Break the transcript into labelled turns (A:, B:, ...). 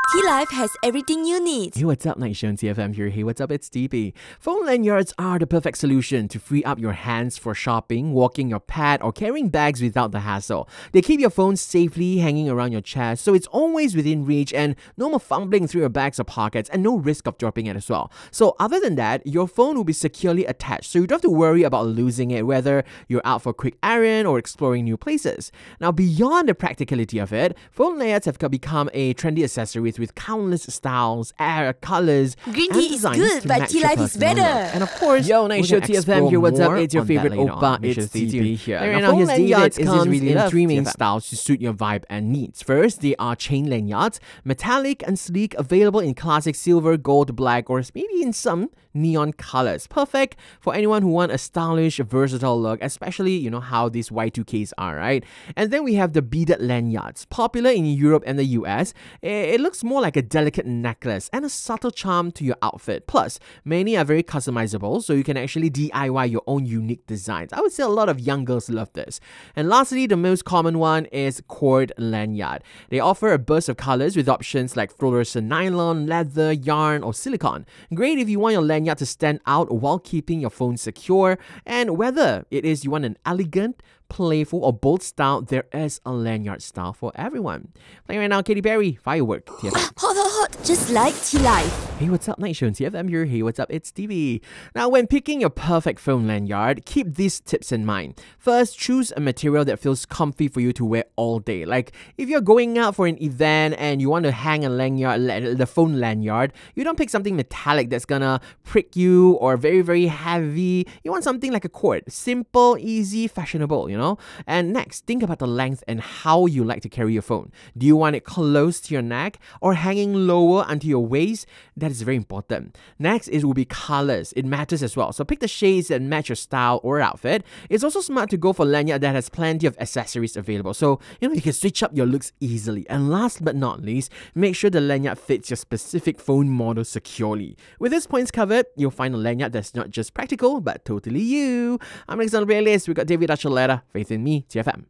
A: T-Life has everything you need.
B: Hey, what's up, Night Show on TFM here. Hey, what's up? It's DB. Phone lanyards are the perfect solution to free up your hands for shopping, walking your pet, or carrying bags without the hassle. They keep your phone safely hanging around your chest, so it's always within reach and no more fumbling through your bags or pockets and no risk of dropping it as well. So other than that, your phone will be securely attached, so you don't have to worry about losing it, whether you're out for a quick errand or exploring new places. Now, beyond the practicality of it, phone lanyards have become a trendy accessory with countless styles, colors,
A: Green
B: and
A: tea is
B: designs
A: good,
B: to
A: but
B: match
A: Tea
B: your
A: Life is
B: personal
A: better.
B: look. And of course,
C: Yo, Night Show TFM here. What's up? It's your favorite oppa. It's DB here.
B: Right
C: Now,
B: now, his
C: phone
B: David
C: lanyards
B: is
C: comes
B: really
C: in
B: three main
C: TFM.
B: styles to suit your vibe and needs. First, they are chain lanyards, metallic and sleek, available in classic silver, gold, black, or maybe in some neon colors. Perfect for anyone who want a stylish, versatile look, especially, you know, how these Y2Ks are, right? And then we have the beaded lanyards, popular in Europe and the US. It looks more like a delicate necklace and a subtle charm to your outfit. Plus, many are very customizable, so you can actually DIY your own unique designs. I would say a lot of young girls love this. And lastly, the most common one is cord lanyard. They offer a burst of colors with options like fluorescent nylon, leather, yarn, or silicone. Great if you want your lanyard to stand out while keeping your phone secure. And whether it is you want an elegant, playful, or bold style, there is a lanyard style for everyone. Playing right now, Katy Perry, Firework, TFM.
A: Hot, just like T-Life.
B: Hey, what's up, Night Show on TFM here. Hey, what's up? It's DB. Now, when picking your perfect phone lanyard, keep these tips in mind. First, choose a material that feels comfy for you to wear all day. Like, if you're going out for an event and you want to hang a lanyard, the phone lanyard, you don't pick something metallic that's gonna prick you or very, very heavy. You want something like a cord. Simple, easy, fashionable, you know? And next, think about the length and how you like to carry your phone. Do you want it close to your neck or hanging lower onto your waist? That is very important. Next, it will be colors. It matters as well. So pick the shades that match your style or outfit. It's also smart to go for lanyard that has plenty of accessories available. So, you can switch up your looks easily. And last but not least, make sure the lanyard fits your specific phone model securely. With these points covered, you'll find a lanyard that's not just practical, but totally you. I'm next on the playlist. We got David Archuleta, Faith in Me, TFM.